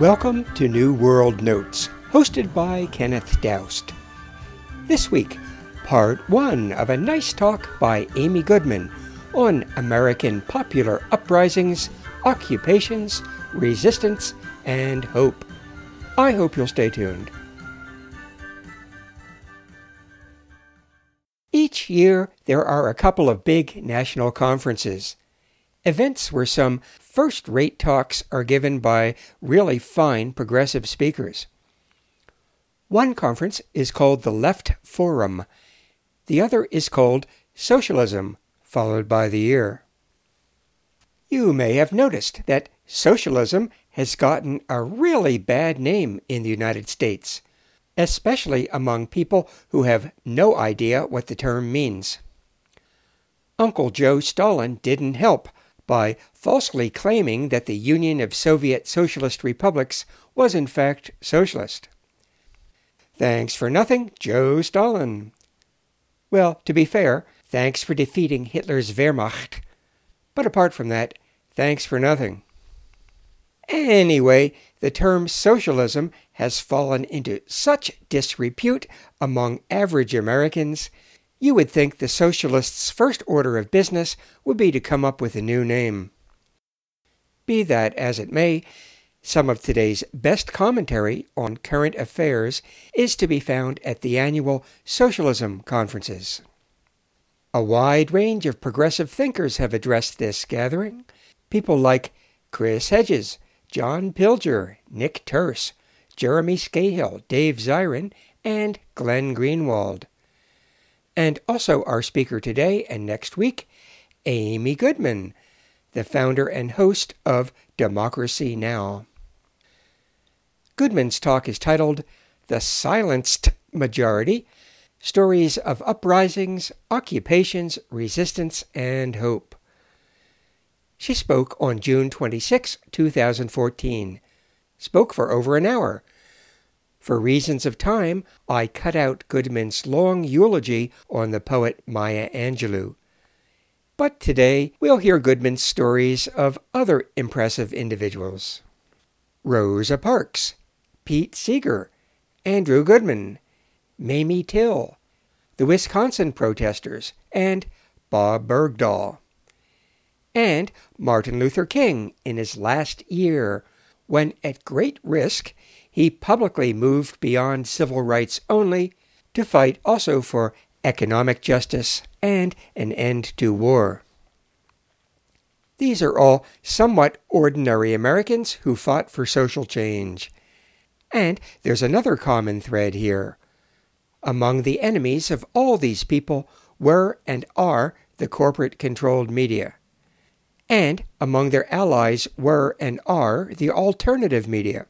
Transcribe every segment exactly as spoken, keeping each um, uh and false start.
Welcome to New World Notes, hosted by Kenneth Doust. This week, part one of a nice talk by Amy Goodman on American popular uprisings, occupations, resistance, and hope. I hope you'll stay tuned. Each year, there are a couple of big national conferences, events where some first-rate talks are given by really fine progressive speakers. One conference is called the Left Forum. The other is called Socialism, followed by the year. You may have noticed that socialism has gotten a really bad name in the United States, especially among people who have no idea what the term means. Uncle Joe Stalin didn't help by falsely claiming that the Union of Soviet Socialist Republics was in fact socialist. Thanks for nothing, Joe Stalin. Well, to be fair, thanks for defeating Hitler's Wehrmacht. But apart from that, thanks for nothing. Anyway, the term socialism has fallen into such disrepute among average Americans, you would think the socialists' first order of business would be to come up with a new name. Be that as it may, some of today's best commentary on current affairs is to be found at the annual socialism conferences. A wide range of progressive thinkers have addressed this gathering. People like Chris Hedges, John Pilger, Nick Turse, Jeremy Scahill, Dave Zirin, and Glenn Greenwald. And also our speaker today and next week, Amy Goodman, the founder and host of Democracy Now! Goodman's talk is titled The Silenced Majority, Stories of Uprisings, Occupations, Resistance, and Hope. She spoke on June twenty-sixth, two thousand fourteen. Spoke for over an hour. For reasons of time, I cut out Goodman's long eulogy on the poet Maya Angelou. But today, we'll hear Goodman's stories of other impressive individuals. Rosa Parks, Pete Seeger, Andrew Goodman, Mamie Till, the Wisconsin protesters, and Bob Bergdahl. And Martin Luther King in his last year, when at great risk, he publicly moved beyond civil rights only to fight also for economic justice and an end to war. These are all somewhat ordinary Americans who fought for social change. And there's another common thread here. Among the enemies of all these people were and are the corporate-controlled media. And among their allies were and are the alternative media.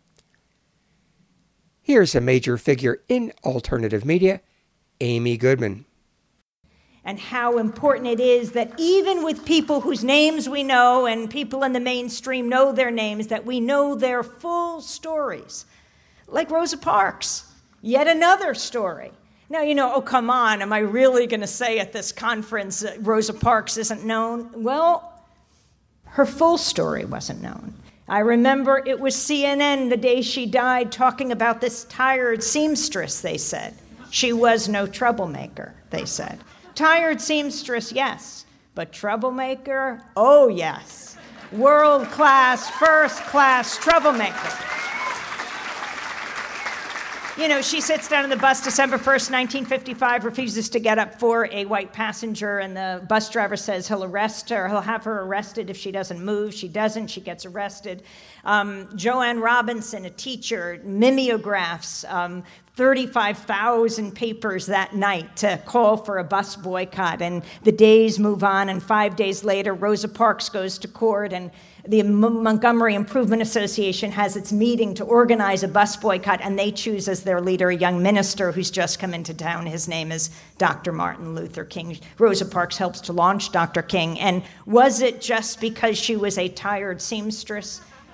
Here's a major figure in alternative media, Amy Goodman. And how important it is that even with people whose names we know and people in the mainstream know their names, that we know their full stories. Like Rosa Parks, yet another story. Now, you know, oh, come on, am I really going to say at this conference that Rosa Parks isn't known? Well, her full story wasn't known. I remember it was C N N the day she died talking about this tired seamstress, they said. She was no troublemaker, they said. Tired seamstress, yes, but troublemaker, oh yes. World-class, first-class troublemaker. You know, she sits down on the bus December first, nineteen fifty-five, refuses to get up for a white passenger, and the bus driver says he'll arrest her, he'll have her arrested if she doesn't move. She doesn't, she gets arrested. Um, Joanne Robinson, a teacher, mimeographs um, thirty-five thousand papers that night to call for a bus boycott, and the days move on, and five days later, Rosa Parks goes to court, and the Montgomery Improvement Association has its meeting to organize a bus boycott, and they choose as their leader a young minister who's just come into town. His name is Doctor Martin Luther King. Rosa Parks helps to launch Doctor King. And was it just because she was a tired seamstress?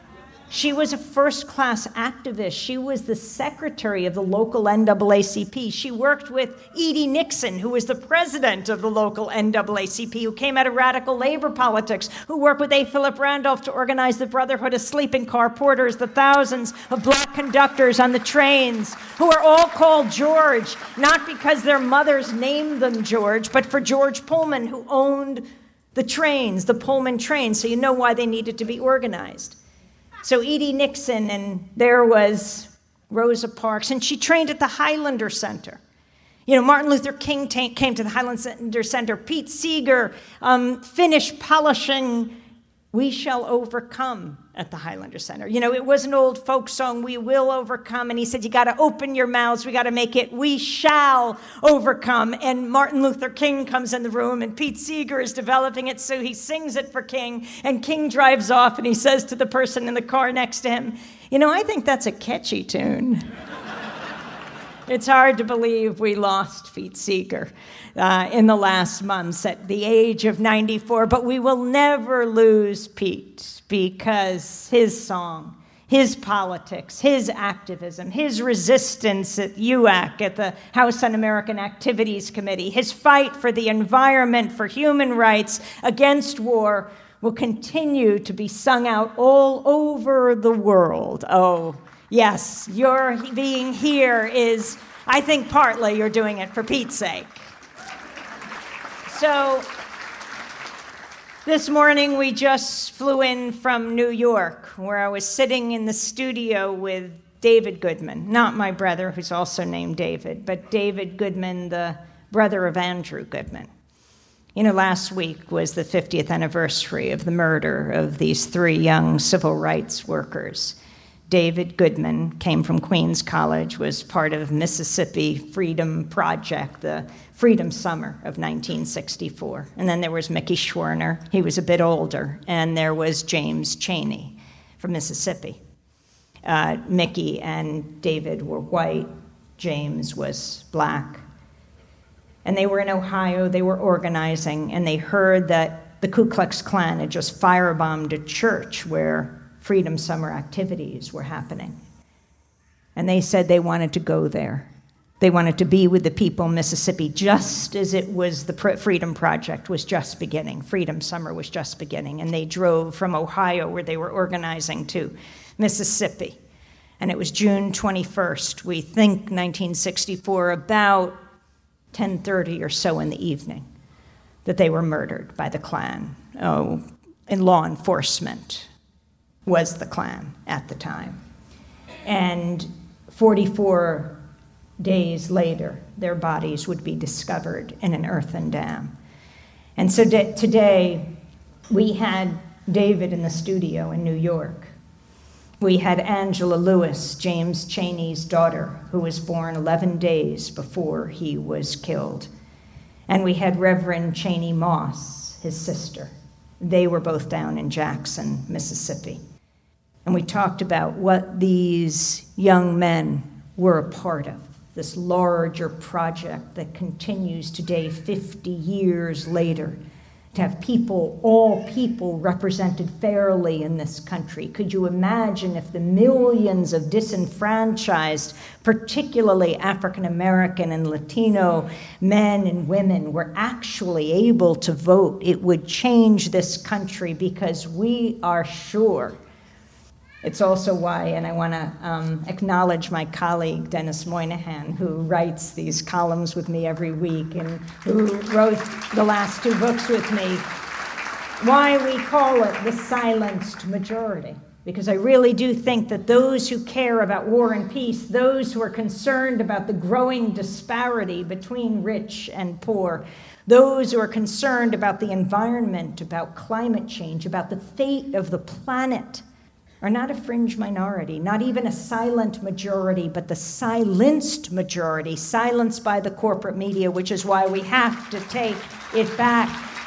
She was a first-class activist. She was the secretary of the local N double A C P. She worked with Edie Nixon, who was the president of the local N double A C P, who came out of radical labor politics, who worked with A. Philip Randolph to organize the Brotherhood of Sleeping Car Porters, the thousands of black conductors on the trains, who are all called George, not because their mothers named them George, but for George Pullman, who owned the trains, the Pullman trains, so you know why they needed to be organized. So Edie Nixon, and there was Rosa Parks, and she trained at the Highlander Center. You know, Martin Luther King t- came to the Highlander Center. Pete Seeger um, finished polishing We Shall Overcome at the Highlander Center. You know, it was an old folk song, We Will Overcome, and he said, you got to open your mouths, we got to make it, we shall overcome. And Martin Luther King comes in the room, and Pete Seeger is developing it, so he sings it for King, and King drives off, and he says to the person in the car next to him, you know, I think that's a catchy tune. It's hard to believe we lost Pete Seeger uh, in the last months at the age of ninety-four, but we will never lose Pete because his song, his politics, his activism, his resistance at U A C, at the House Un-American Activities Committee, his fight for the environment, for human rights, against war, will continue to be sung out all over the world. Oh, yes, your being here is, I think partly you're doing it for Pete's sake. So this morning we just flew in from New York, where I was sitting in the studio with David Goodman, not my brother, who's also named David, but David Goodman, the brother of Andrew Goodman. You know, last week was the fiftieth anniversary of the murder of these three young civil rights workers. David Goodman came from Queens College, was part of Mississippi Freedom Project, the Freedom Summer of nineteen sixty-four. And then there was Mickey Schwerner. He was a bit older. And there was James Chaney from Mississippi. Uh, Mickey and David were white. James was black. And they were in Ohio. They were organizing. And they heard that the Ku Klux Klan had just firebombed a church where Freedom Summer activities were happening. And they said they wanted to go there. They wanted to be with the people in Mississippi just as it was the Freedom Project was just beginning. Freedom Summer was just beginning. And they drove from Ohio, where they were organizing, to Mississippi. And it was June twenty-first, we think nineteen sixty-four, about ten thirty or so in the evening, that they were murdered by the Klan. Oh, and law enforcement was the Klan at the time. And forty-four days later, their bodies would be discovered in an earthen dam. And so d- today, we had David in the studio in New York. We had Angela Lewis, James Chaney's daughter, who was born eleven days before he was killed. And we had Reverend Chaney Moss, his sister. They were both down in Jackson, Mississippi. And we talked about what these young men were a part of, this larger project that continues today, fifty years later, to have people, all people, represented fairly in this country. Could you imagine if the millions of disenfranchised, particularly African American and Latino men and women, were actually able to vote? It would change this country, because we are sure. It's also why, and I want to um, acknowledge my colleague, Dennis Moynihan, who writes these columns with me every week and who wrote the last two books with me, why we call it the silenced majority. Because I really do think that those who care about war and peace, those who are concerned about the growing disparity between rich and poor, those who are concerned about the environment, about climate change, about the fate of the planet, are not a fringe minority, not even a silent majority, but the silenced majority, silenced by the corporate media, which is why we have to take it back.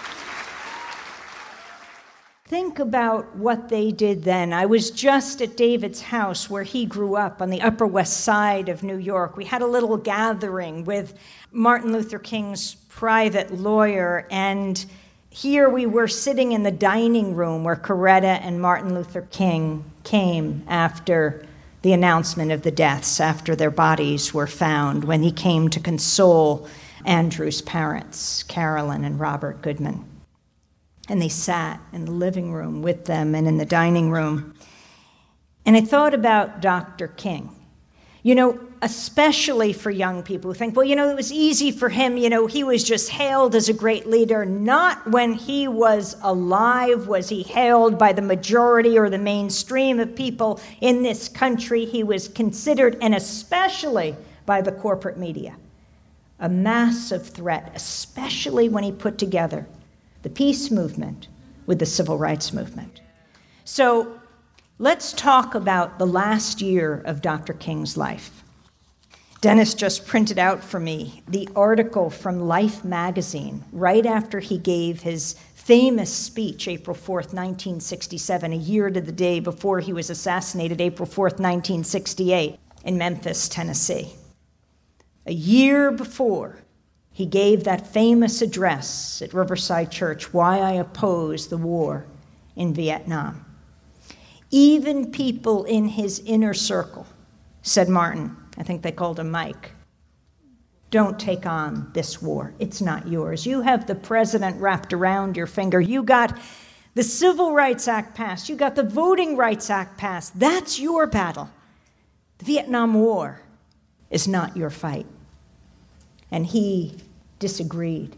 Think about what they did then. I was just at David's house where he grew up on the Upper West Side of New York. We had a little gathering with Martin Luther King's private lawyer, and here we were sitting in the dining room where Coretta and Martin Luther King came after the announcement of the deaths, after their bodies were found, when he came to console Andrew's parents, Carolyn and Robert Goodman. And they sat in the living room with them and in the dining room. And I thought about Doctor King. You know, especially for young people who think, well, you know, it was easy for him. You know, he was just hailed as a great leader. Not when he was alive was he hailed by the majority or the mainstream of people in this country. He was considered, and especially by the corporate media, a massive threat, especially when he put together the peace movement with the civil rights movement. So let's talk about the last year of Doctor King's life. Dennis just printed out for me the article from Life magazine right after he gave his famous speech, April fourth, nineteen sixty-seven, a year to the day before he was assassinated, April fourth, nineteen sixty-eight, in Memphis, Tennessee. A year before, he gave that famous address at Riverside Church, Why I Oppose the War in Vietnam. Even people in his inner circle, said Martin, I think they called him Mike, don't take on this war. It's not yours. You have the president wrapped around your finger. You got the Civil Rights Act passed. You got the Voting Rights Act passed. That's your battle. The Vietnam War is not your fight. And he disagreed.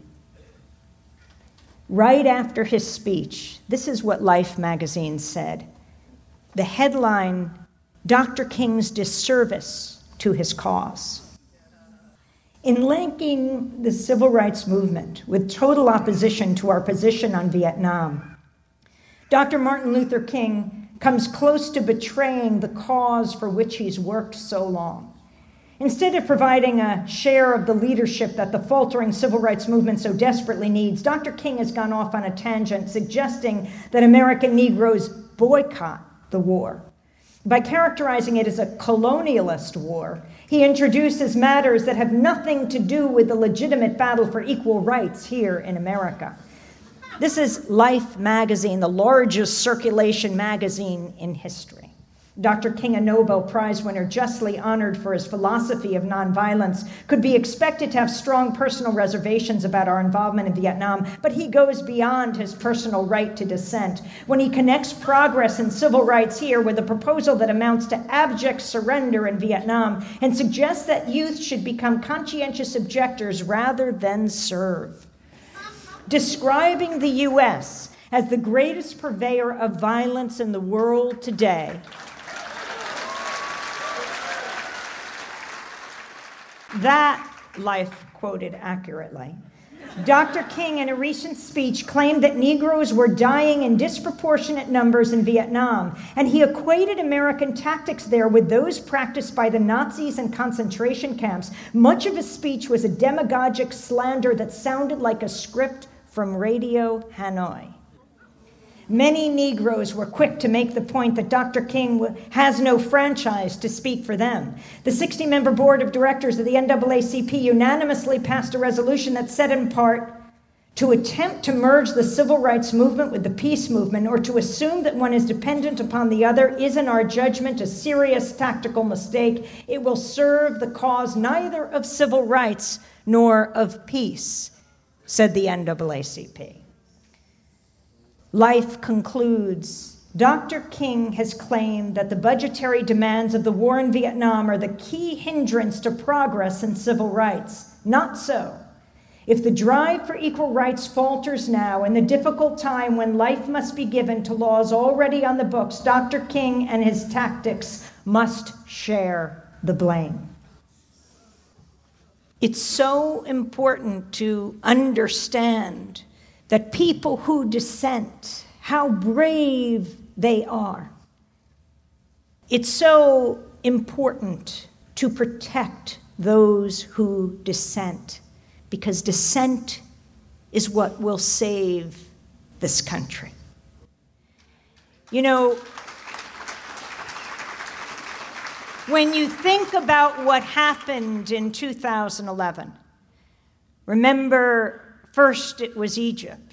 Right after his speech, this is what Life magazine said. The headline, Doctor King's disservice to his cause. In linking the civil rights movement with total opposition to our position on Vietnam, Doctor Martin Luther King comes close to betraying the cause for which he's worked so long. Instead of providing a share of the leadership that the faltering civil rights movement so desperately needs, Doctor King has gone off on a tangent suggesting that American Negroes boycott the war. By characterizing it as a colonialist war, he introduces matters that have nothing to do with the legitimate battle for equal rights here in America. This is Life magazine, the largest circulation magazine in history. Doctor King, a Nobel Prize winner justly honored for his philosophy of nonviolence, could be expected to have strong personal reservations about our involvement in Vietnam, but he goes beyond his personal right to dissent when he connects progress in civil rights here with a proposal that amounts to abject surrender in Vietnam and suggests that youth should become conscientious objectors rather than serve. Describing the U S as the greatest purveyor of violence in the world today, that Life quoted accurately. Doctor King, in a recent speech, claimed that Negroes were dying in disproportionate numbers in Vietnam, and he equated American tactics there with those practiced by the Nazis in concentration camps. Much of his speech was a demagogic slander that sounded like a script from Radio Hanoi. Many Negroes were quick to make the point that Doctor King has no franchise to speak for them. The sixty-member board of directors of the N double A C P unanimously passed a resolution that said in part, to attempt to merge the civil rights movement with the peace movement or to assume that one is dependent upon the other is, in our judgment, a serious tactical mistake. It will serve the cause neither of civil rights nor of peace, said the N double A C P. Life concludes, Doctor King has claimed that the budgetary demands of the war in Vietnam are the key hindrance to progress in civil rights. Not so. If the drive for equal rights falters now in the difficult time when life must be given to laws already on the books, Doctor King and his tactics must share the blame. It's so important to understand that people who dissent, how brave they are. It's so important to protect those who dissent, because dissent is what will save this country. You know, when you think about what happened in two thousand eleven, remember, first it was Egypt,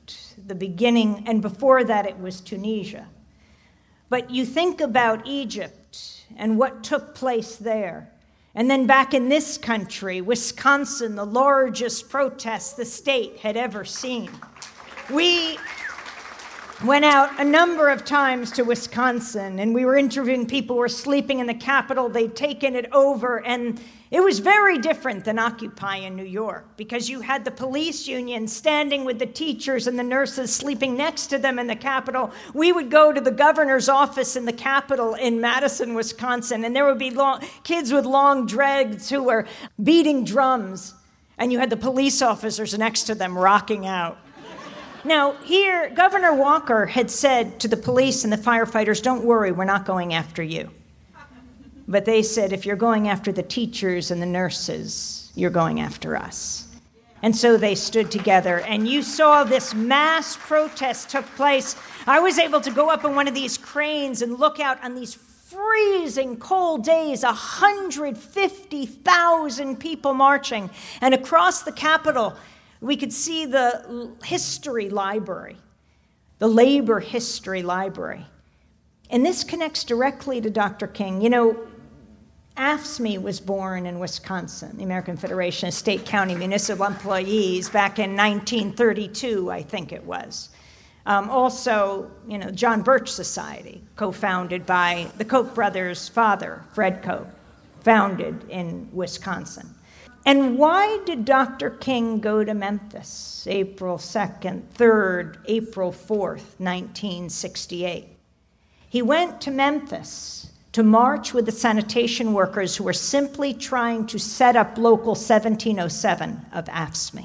the beginning, and before that it was Tunisia. But you think about Egypt and what took place there. And then back in this country, Wisconsin, the largest protest the state had ever seen. We went out a number of times to Wisconsin, and we were interviewing people who were sleeping in the Capitol. They'd taken it over, and it was very different than Occupy in New York, because you had the police union standing with the teachers and the nurses sleeping next to them in the Capitol. We would go to the governor's office in the Capitol in Madison, Wisconsin, and there would be long, kids with long dreads who were beating drums, and you had the police officers next to them rocking out. Now, here, Governor Walker had said to the police and the firefighters, "Don't worry, we're not going after you." But they said, "If you're going after the teachers and the nurses, you're going after us." And so they stood together, and you saw this mass protest took place. I was able to go up on one of these cranes and look out on these freezing cold days, one hundred fifty thousand people marching. And across the Capitol, we could see the history library, the labor history library. And this connects directly to Doctor King. You know, A F S C M E was born in Wisconsin, the American Federation of State, County, Municipal Employees, back in nineteen thirty-two, I think it was. Um, also, you know, John Birch Society, co-founded by the Koch brothers' father, Fred Koch, founded in Wisconsin. And why did Doctor King go to Memphis, April second, third, April fourth, nineteen sixty-eight? He went to Memphis to march with the sanitation workers who were simply trying to set up Local seventeen oh seven of A F S C M E.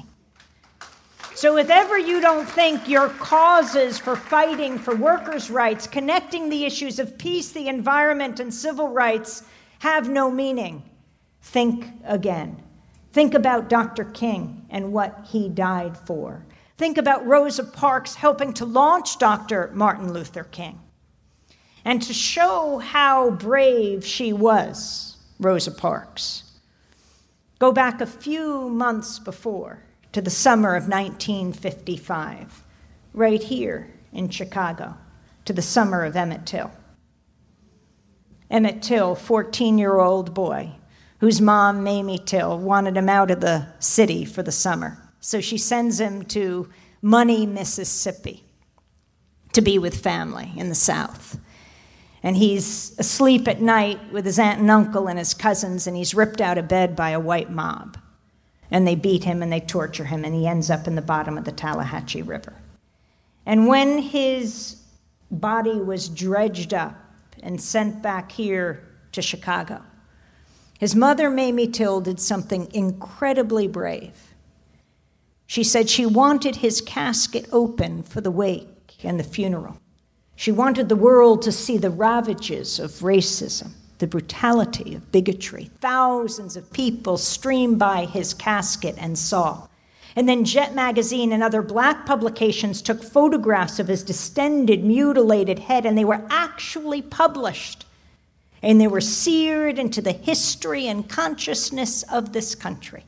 So if ever you don't think your causes for fighting for workers' rights, connecting the issues of peace, the environment, and civil rights have no meaning, think again. Think about Doctor King and what he died for. Think about Rosa Parks helping to launch Doctor Martin Luther King. And to show how brave she was, Rosa Parks, go back a few months before to the summer of nineteen fifty-five, right here in Chicago, to the summer of Emmett Till. Emmett Till, fourteen-year-old boy, whose mom, Mamie Till, wanted him out of the city for the summer. So she sends him to Money, Mississippi, to be with family in the South. And he's asleep at night with his aunt and uncle and his cousins, and he's ripped out of bed by a white mob. And they beat him and they torture him, and he ends up in the bottom of the Tallahatchie River. And when his body was dredged up and sent back here to Chicago, his mother, Mamie Till, did something incredibly brave. She said she wanted his casket open for the wake and the funeral. She wanted the world to see the ravages of racism, the brutality of bigotry. Thousands of people streamed by his casket and saw. And then Jet Magazine and other black publications took photographs of his distended, mutilated head, and they were actually published. And they were seared into the history and consciousness of this country.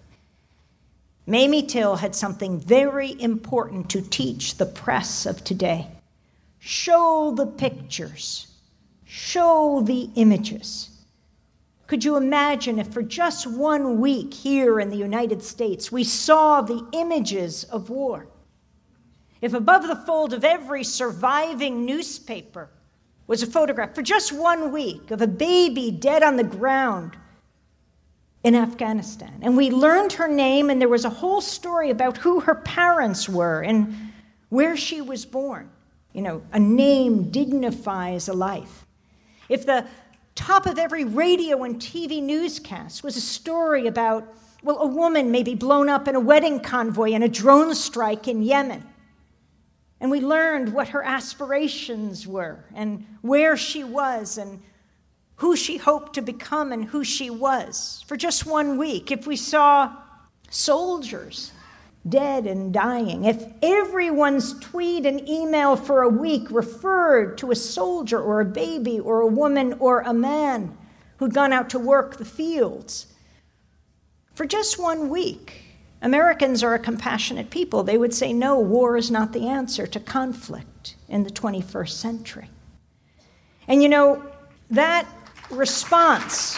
Mamie Till had something very important to teach the press of today. Show the pictures. Show the images. Could you imagine if for just one week here in the United States we saw the images of war? If above the fold of every surviving newspaper was a photograph for just one week of a baby dead on the ground in Afghanistan. And we learned her name, and there was a whole story about who her parents were and where she was born. You know, a name dignifies a life. If the top of every radio and T V newscast was a story about, well, a woman maybe blown up in a wedding convoy in a drone strike in Yemen, and we learned what her aspirations were and where she was and who she hoped to become and who she was. For just one week, if we saw soldiers dead and dying, if everyone's tweet and email for a week referred to a soldier or a baby or a woman or a man who'd gone out to work the fields, for just one week, Americans are a compassionate people. They would say, no, war is not the answer to conflict in the twenty-first century. And you know, that response,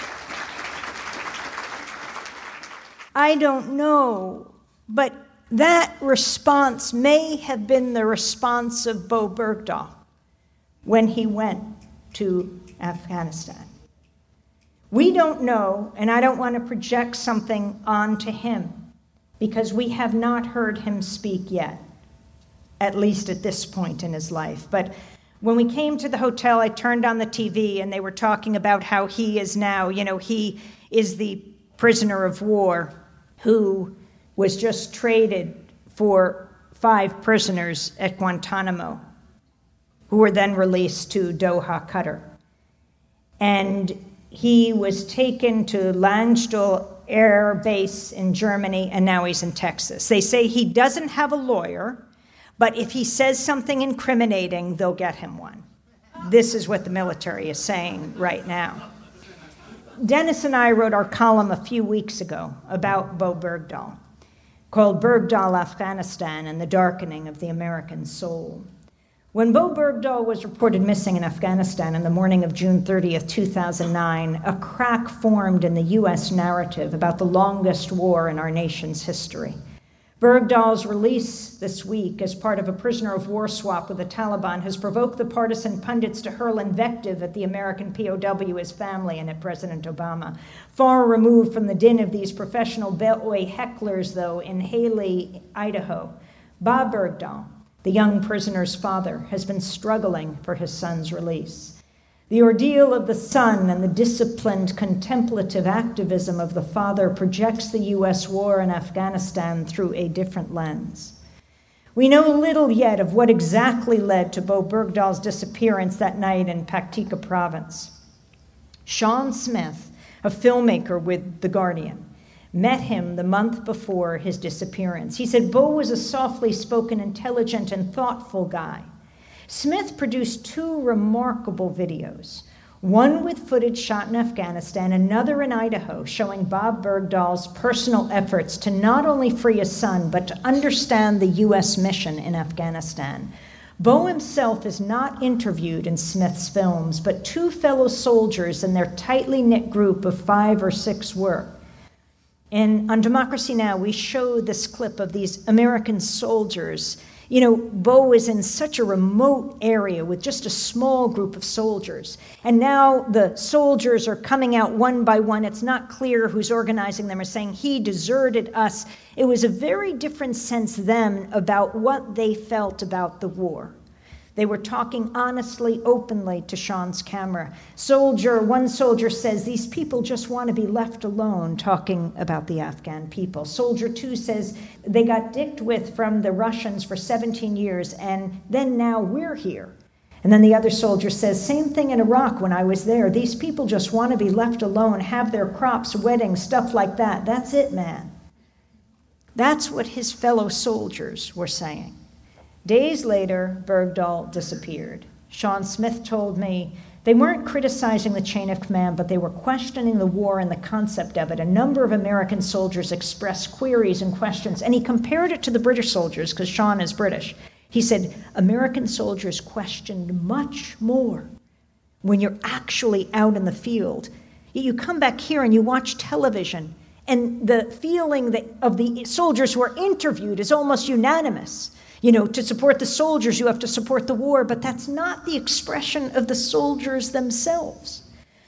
I don't know, but that response may have been the response of Bowe Bergdahl when he went to Afghanistan. We don't know, and I don't want to project something onto him, because we have not heard him speak yet, at least at this point in his life. But when we came to the hotel, I turned on the T V, and they were talking about how he is now, you know, he is the prisoner of war who was just traded for five prisoners at Guantanamo, who were then released to Doha, Qatar. And he was taken to Landstuhl Air Base in Germany, and now he's in Texas. They say he doesn't have a lawyer, but if he says something incriminating, they'll get him one. This is what the military is saying right now. Dennis and I wrote our column a few weeks ago about Bowe Bergdahl, called Bergdahl, Afghanistan and the Darkening of the American Soul. When Bowe Bergdahl was reported missing in Afghanistan on the morning of June thirtieth, two thousand nine, a crack formed in the U S narrative about the longest war in our nation's history. Bergdahl's release this week as part of a prisoner of war swap with the Taliban has provoked the partisan pundits to hurl invective at the American P O W, his family, and at President Obama. Far removed from the din of these professional Beltway hecklers, though, in Haley, Idaho, Bob Bergdahl, the young prisoner's father, has been struggling for his son's release. The ordeal of the son and the disciplined, contemplative activism of the father projects the U S war in Afghanistan through a different lens. We know little yet of what exactly led to Bowe Bergdahl's disappearance that night in Paktika province. Sean Smith, a filmmaker with The Guardian, met him the month before his disappearance. He said Bowe was a softly spoken, intelligent, and thoughtful guy. Smith produced two remarkable videos, one with footage shot in Afghanistan, another in Idaho, showing Bob Bergdahl's personal efforts to not only free his son, but to understand the U S mission in Afghanistan. Bowe himself is not interviewed in Smith's films, but two fellow soldiers and their tightly knit group of five or six were. And on Democracy Now!, we show this clip of these American soldiers. You know, Bowe is in such a remote area with just a small group of soldiers. And now the soldiers are coming out one by one. It's not clear who's organizing them or saying, he deserted us. It was a very different sense then about what they felt about the war. They were talking honestly, openly to Sean's camera. Soldier, one soldier says, these people just want to be left alone, talking about the Afghan people. Soldier two says, they got dicked with from the Russians for seventeen years, and then now we're here. And then the other soldier says, same thing in Iraq when I was there. These people just want to be left alone, have their crops, weddings, stuff like that. That's it, man. That's what his fellow soldiers were saying. Days later, Bergdahl disappeared. Sean Smith told me they weren't criticizing the chain of command, but they were questioning the war and the concept of it. A number of American soldiers expressed queries and questions, and he compared it to the British soldiers, because Sean is British. He said, American soldiers questioned much more when you're actually out in the field. You come back here and you watch television, and the feeling that of the soldiers who are interviewed is almost unanimous. You know, to support the soldiers, you have to support the war, but that's not the expression of the soldiers themselves.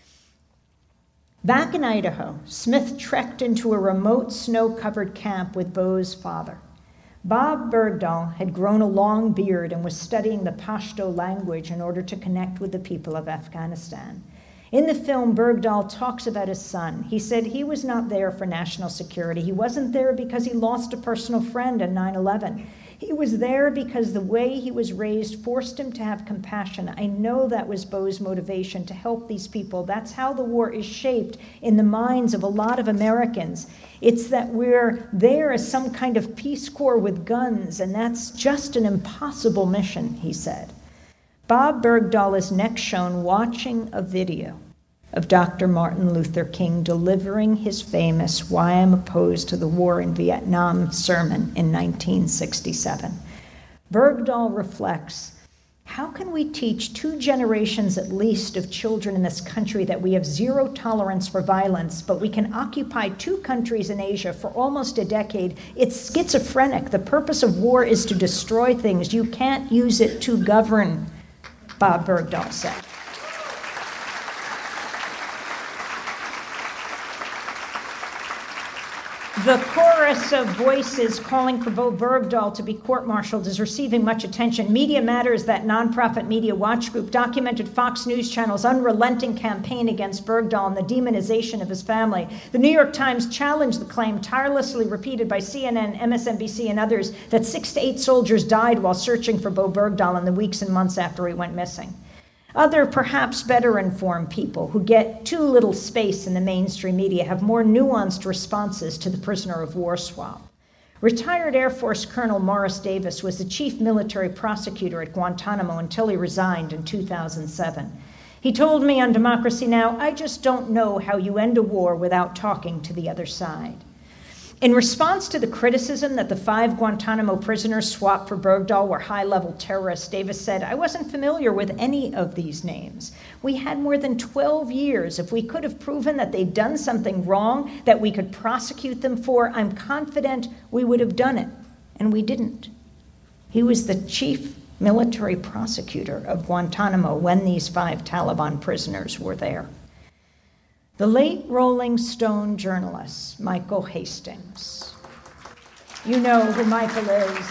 Back in Idaho, Smith trekked into a remote snow-covered camp with Bowe's father. Bob Bergdahl had grown a long beard and was studying the Pashto language in order to connect with the people of Afghanistan. In the film, Bergdahl talks about his son. He said he was not there for national security. He wasn't there because he lost a personal friend in nine eleven. He was there because the way he was raised forced him to have compassion. I know that was Bowe's motivation, to help these people. That's how the war is shaped in the minds of a lot of Americans. It's that we're there as some kind of Peace Corps with guns, and that's just an impossible mission, he said. Bob Bergdahl is next shown watching a video of Doctor Martin Luther King delivering his famous "Why I'm Opposed to the War in Vietnam" sermon in nineteen sixty-seven. Bergdahl reflects, how can we teach two generations at least of children in this country that we have zero tolerance for violence, but we can occupy two countries in Asia for almost a decade? It's schizophrenic. The purpose of war is to destroy things. You can't use it to govern, Bob Bergdahl said. The chorus of voices calling for Bo Bergdahl to be court-martialed is receiving much attention. Media Matters, that nonprofit media watch group, documented Fox News Channel's unrelenting campaign against Bergdahl and the demonization of his family. The New York Times challenged the claim, tirelessly repeated by C N N, M S N B C, and others, that six to eight soldiers died while searching for Bo Bergdahl in the weeks and months after he went missing. Other, perhaps better informed people who get too little space in the mainstream media have more nuanced responses to the prisoner of war swap. Retired Air Force Colonel Morris Davis was the chief military prosecutor at Guantanamo until he resigned in two thousand seven. He told me on Democracy Now!, "I just don't know how you end a war without talking to the other side." In response to the criticism that the five Guantanamo prisoners swapped for Bergdahl were high-level terrorists, Davis said, "I wasn't familiar with any of these names. We had more than twelve years. If we could have proven that they'd done something wrong that we could prosecute them for, I'm confident we would have done it, and we didn't." He was the chief military prosecutor of Guantanamo when these five Taliban prisoners were there. The late Rolling Stone journalist, Michael Hastings. You know who Michael is.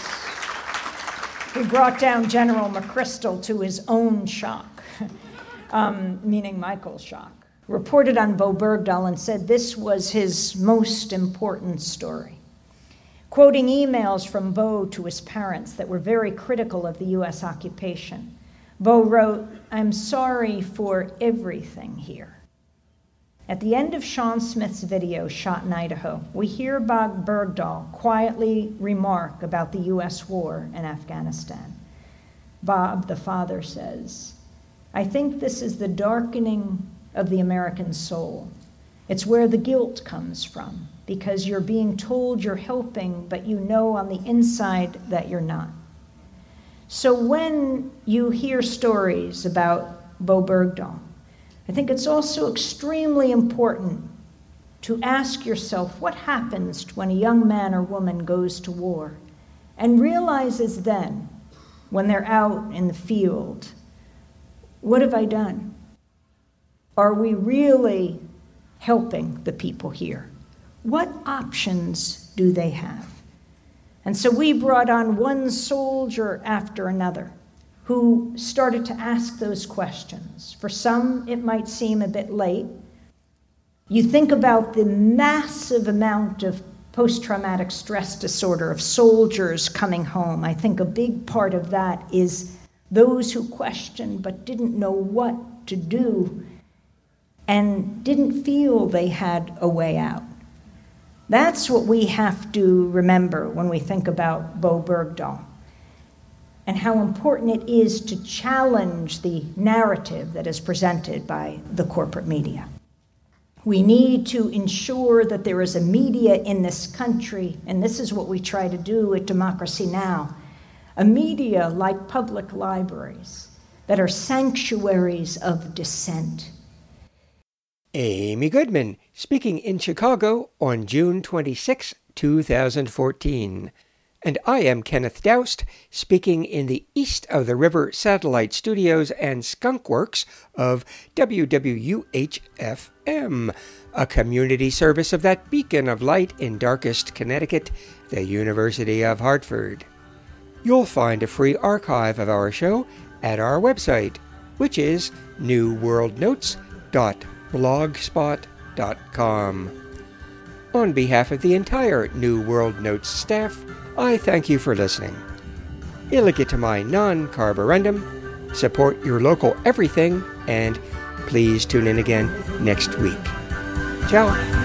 He brought down General McChrystal to his own shock, um, meaning Michael's shock. Reported on Bo Bergdahl and said this was his most important story. Quoting emails from Bo to his parents that were very critical of the U S occupation, Bo wrote, "I'm sorry for everything here." At the end of Sean Smith's video shot in Idaho, we hear Bob Bergdahl quietly remark about the U S war in Afghanistan. Bob, the father, says, "I think this is the darkening of the American soul. It's where the guilt comes from, because you're being told you're helping, but you know on the inside that you're not." So when you hear stories about Bo Bergdahl, I think it's also extremely important to ask yourself what happens when a young man or woman goes to war and realizes then, when they're out in the field, what have I done? Are we really helping the people here? What options do they have? And so we brought on one soldier after another who started to ask those questions. For some, it might seem a bit late. You think about the massive amount of post-traumatic stress disorder of soldiers coming home. I think a big part of that is those who questioned but didn't know what to do and didn't feel they had a way out. That's what we have to remember when we think about Bo Bergdahl, and how important it is to challenge the narrative that is presented by the corporate media. We need to ensure that there is a media in this country, and this is what we try to do at Democracy Now!, a media like public libraries that are sanctuaries of dissent. Amy Goodman, speaking in Chicago on June twenty-sixth, two thousand fourteen. And I am Kenneth Doust, speaking in the East of the River Satellite Studios and Skunk Works of W W U H F M, a community service of that beacon of light in darkest Connecticut, the University of Hartford. You'll find a free archive of our show at our website, which is new world notes dot blogspot dot com. On behalf of the entire New World Notes staff, I thank you for listening. Illegitimai non carborundum, support your local everything, and please tune in again next week. Ciao.